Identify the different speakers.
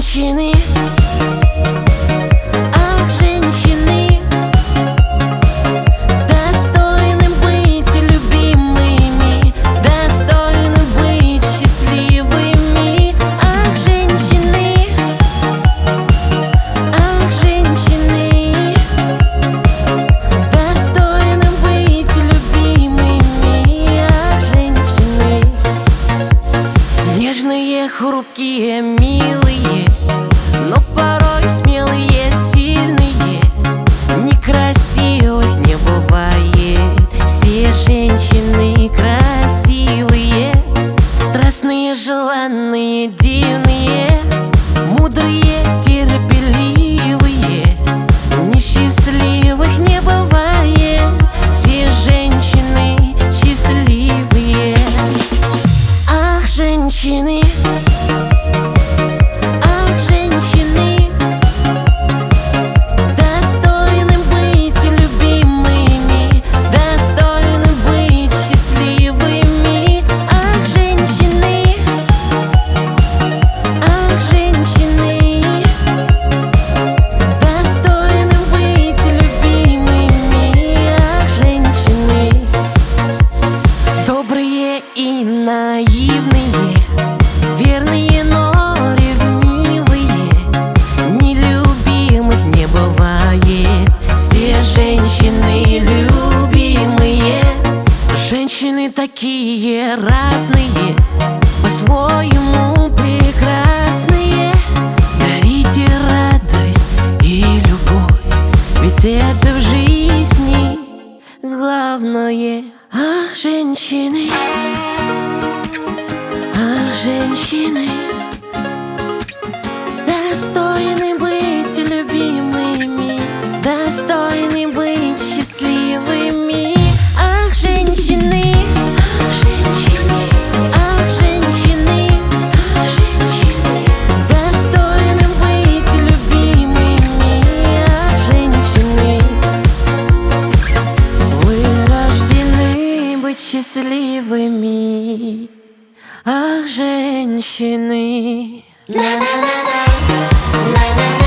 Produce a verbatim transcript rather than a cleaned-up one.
Speaker 1: женщины, ах, женщины, достойны быть любимыми, достойны быть счастливыми. Ах, женщины, ах, женщины, достойны быть любимыми. Ах, женщины, нежные, хрупкие, милые, но порой смелые, сильные. Некрасивых не бывает, все женщины красивые, страстные, желанные, дивные, мудрые, терпеливые. Несчастливых не бывает, все женщины счастливые. Ах, женщины, ах, женщины, достойны быть любимыми, достойны быть счастливыми. Ах, женщины, ах, женщины, достойны быть любимыми. Ах, женщины, добрые и наивные, верные, но ревнивые. Нелюбимых не бывает, все женщины любимые. Женщины такие разные, по-своему прекрасные. Дарите радость и любовь, ведь это в жизни главное. Ах, женщины, ах, женщины, достойны быть любимыми, достойны быть счастливыми. Ах, женщины, ах, женщины, ах, женщины, ах, женщины, достойны быть любимыми. Ах, женщины, вы рождены быть счастливыми. Ах, женщины. На-на-на-на, на-на.